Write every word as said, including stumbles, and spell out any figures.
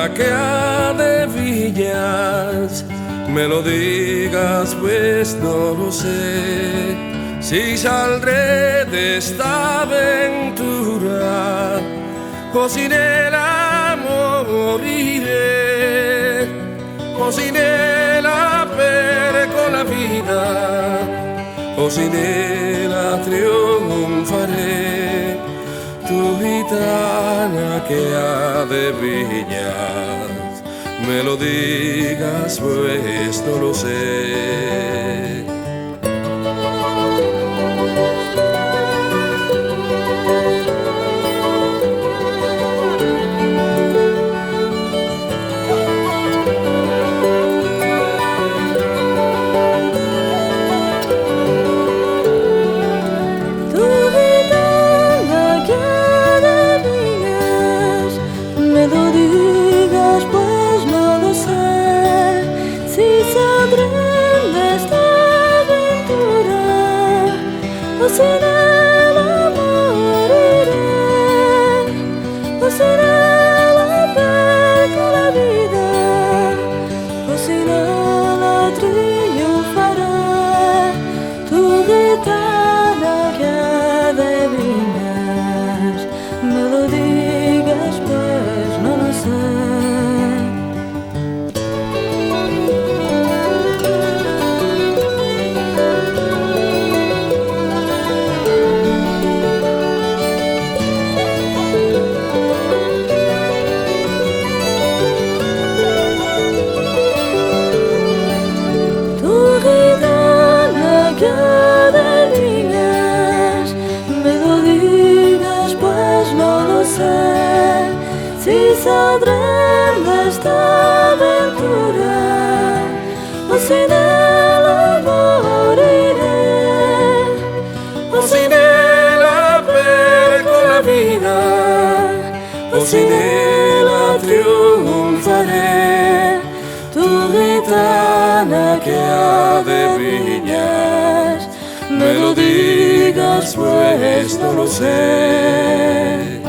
que adivinas, me lo digas pues no lo sé. Si saldré de esta aventura o sin el amor moriré, o sin él perco la vida, o sin él triunfaré. Tu gitana que adivinas, me lo digas pues no lo sé. O sin él moriré, o sin él perco la vida, o sin él triunfaré. Tu gitana que adivinas, me lo digas pues no lo sé. Si saldré de esta aventura o sin él moriré, o sin él perco la vida, o sin él triunfaré. Tu gitana que adivinas, me lo digas pues no lo sé.